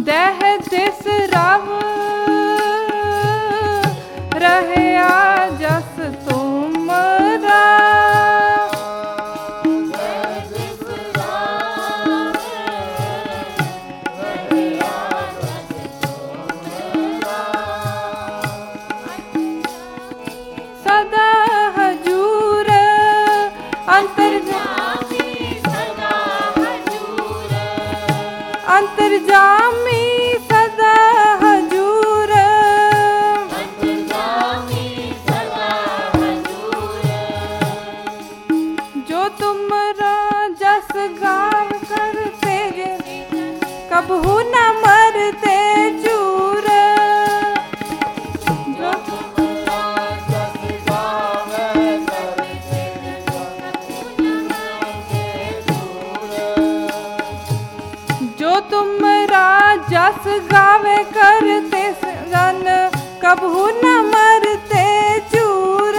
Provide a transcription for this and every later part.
देह दिस रव रहया जस तुमरा। सदा हजूर अंतर्जामी, सदा हजूर अंतर्जामी, सदा हजूर अंतर्जामी, सदा हजूर। जो तुमरा जस गाव करते कबहू न मरते चूर। जो तुमरा जस गावे करते जन कबहू न मरते चूर।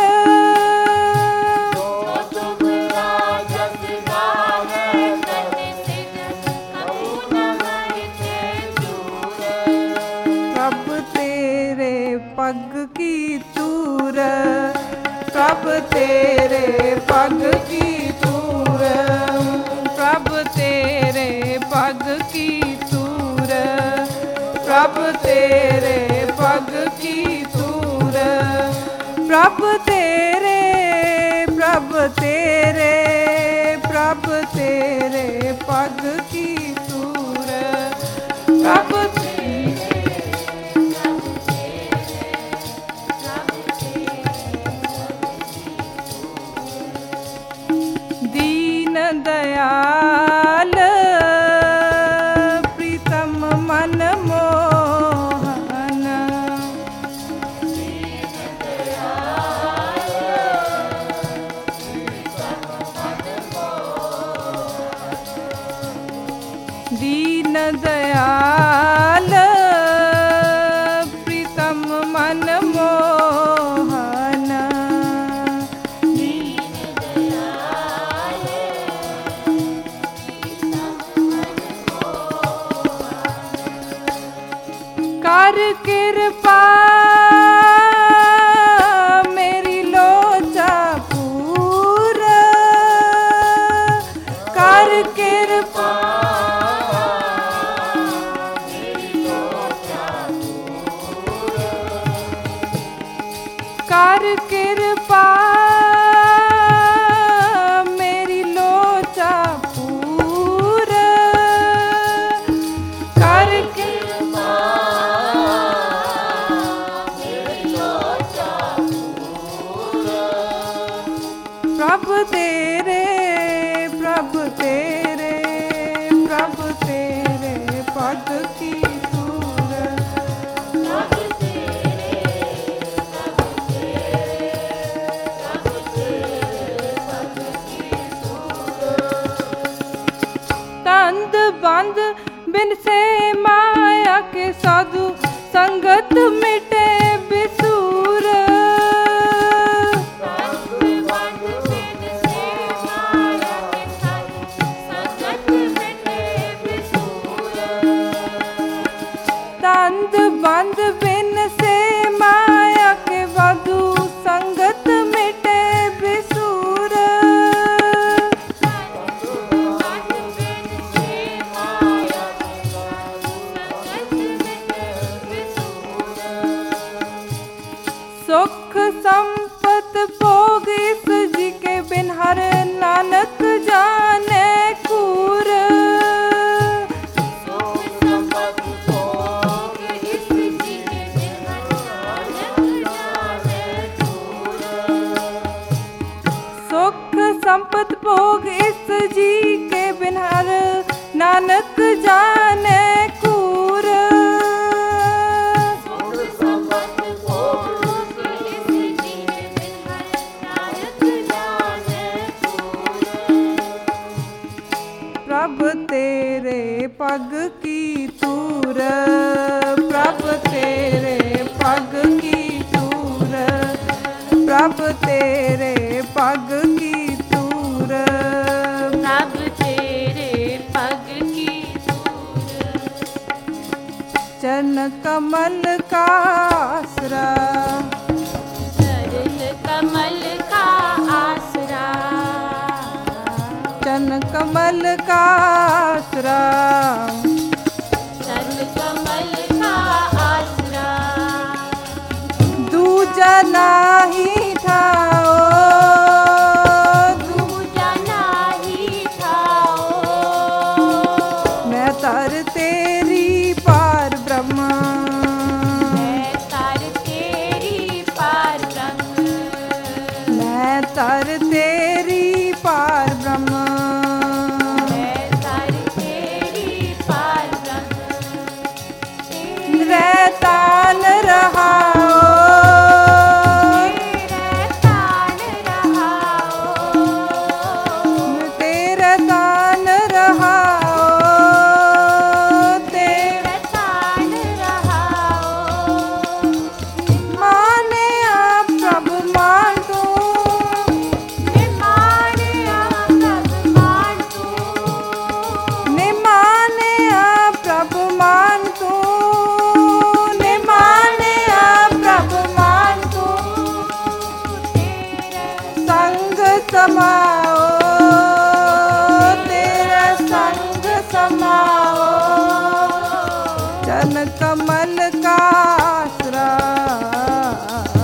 जो तुमरा जस गावे करते कबहू न मरते चूर। प्रभ तेरे पग की तूर, प्रभ तेरे पग की तूर, प्रभ तेरे पग की तूर, प्रभ तेरे पग की तूर। प्रभ तेरे, प्रभ तेरे, प्रभ तेरे पग की तूर, प्रभ दीन दयाल प्रीतम मन मोहन। दीन दयाल प्रीतम मन मोहन। दीन दयाल प्रीतम मन मोहन। कर कृपा मेरी लोचा पूर, कर कृपा मेरी लोचा पूर, कर कृपा मेरी लोचा पूर, कर कृपा प्रभ तेरे, प्रभ तेरे, प्रभ तेरे पद की तूर। प्रभ तेरे, प्रभ तेरे, प्रभ तेरे पद की तूर। तंद बंद बिन से माया के साधु संगत मिटे बिसूर। तंद बंद बिन से माया के वधु संगत मिटे बिसूर। सुख संपत भोग इस जी के बिन हर नानक जाने कूर। सुख संपत भोग इस जी के बिन हर नानक जाने कूर। सुख संपत भोग इस जी के चरण कमल का आसरा, चरण कमल का आसरा, चरण कमल का आसरा, चरण कमल का आसरा। दूजा नाही ठाओ, दूजा नाही ठाओ, मैं तर तेरी पार ब्रह्म, मैं तर तेरी पार ब्रह्म, मैं तर तेरी पार ब्रह्म, मैं तर तेरी पार ब्रह्म। रहता न रहाओ, तेरे तान रहाओ, तेरे माने आप प्रभु मान तू, ने माने आप प्रभु मान तू, ने माने आप प्रभु मान तू, संग समाओ, तेरा संग समाओ, चरण कमल का आसरा।